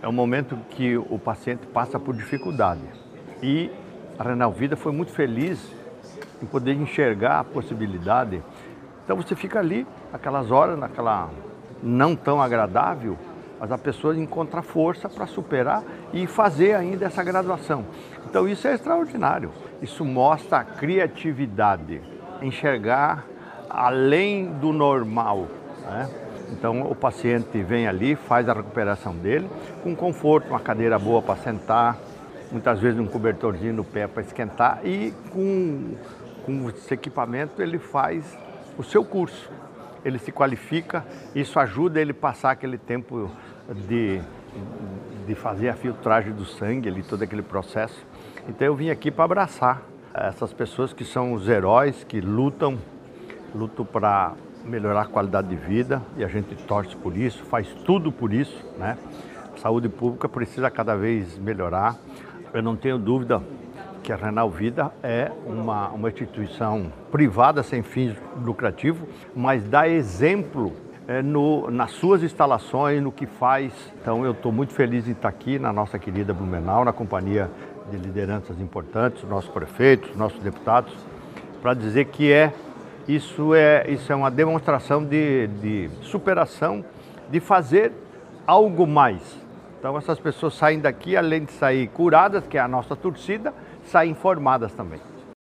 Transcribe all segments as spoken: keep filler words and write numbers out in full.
É um momento que o paciente passa por dificuldade. E a Renal Vida foi muito feliz em poder enxergar a possibilidade. Então você fica ali, aquelas horas, naquela não tão agradável, mas a pessoa encontra força para superar e fazer ainda essa graduação. Então isso é extraordinário. Isso mostra a criatividade, enxergar além do normal, né? Então o paciente vem ali, faz a recuperação dele, com conforto, uma cadeira boa para sentar, muitas vezes um cobertorzinho no pé para esquentar e com, com esse equipamento ele faz o seu curso. Ele se qualifica, isso ajuda ele a passar aquele tempo de, de fazer a filtragem do sangue, ali, todo aquele processo. Então eu vim aqui para abraçar essas pessoas que são os heróis, que lutam, lutam para melhorar a qualidade de vida e a gente torce por isso, faz tudo por isso, né? A saúde pública precisa cada vez melhorar. Eu não tenho dúvida que a Renal Vida é uma, uma instituição privada sem fins lucrativos, mas dá exemplo é, no, nas suas instalações, no que faz. Então eu estou muito feliz em estar aqui na nossa querida Blumenau, na companhia de lideranças importantes, nossos prefeitos, nossos deputados, para dizer que é, isso, é, isso é uma demonstração de, de superação, de fazer algo mais. Então essas pessoas saem daqui, além de sair curadas, que é a nossa torcida, saem informadas também.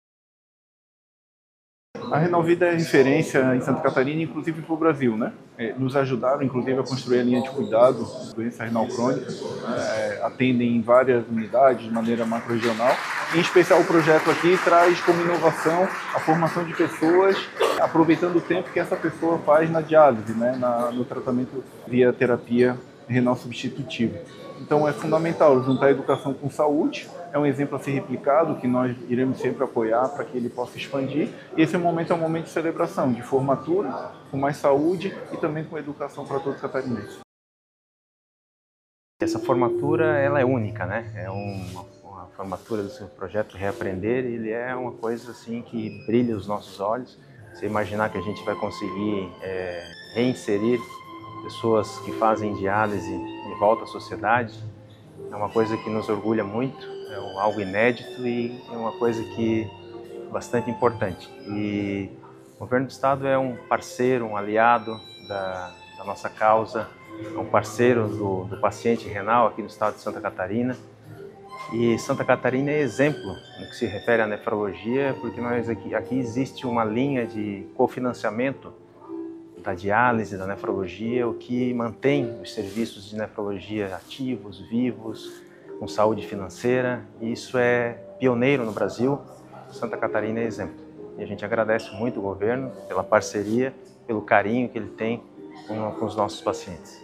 A Renal Vida é referência em Santa Catarina, inclusive para o Brasil, né? É, nos ajudaram, inclusive, a construir a linha de cuidado de doença renal crônica. É, atendem em várias unidades de maneira macro-regional. Em especial, o projeto aqui traz como inovação a formação de pessoas, aproveitando o tempo que essa pessoa faz na diálise, né? na, no tratamento via terapia renal substitutiva. Então é fundamental juntar a educação com saúde, é um exemplo a ser replicado, que nós iremos sempre apoiar para que ele possa expandir. E esse momento é um momento de celebração, de formatura, com mais saúde e também com educação para todos os catarinenses. Essa formatura ela é única, né? É uma, uma formatura do seu projeto Reaprender, ele é uma coisa assim que brilha os nossos olhos. Você imaginar que a gente vai conseguir é, reinserir pessoas que fazem diálise de volta à sociedade, é uma coisa que nos orgulha muito, é algo inédito e é uma coisa que é bastante importante. E o governo do estado é um parceiro, um aliado da, da nossa causa, é um parceiro do, do paciente renal aqui no estado de Santa Catarina. E Santa Catarina é exemplo no que se refere à nefrologia, porque nós aqui, aqui existe uma linha de cofinanciamento da diálise, da nefrologia, o que mantém os serviços de nefrologia ativos, vivos, com saúde financeira. E isso é pioneiro no Brasil. Santa Catarina é exemplo. E a gente agradece muito o governo pela parceria, pelo carinho que ele tem com, com os nossos pacientes.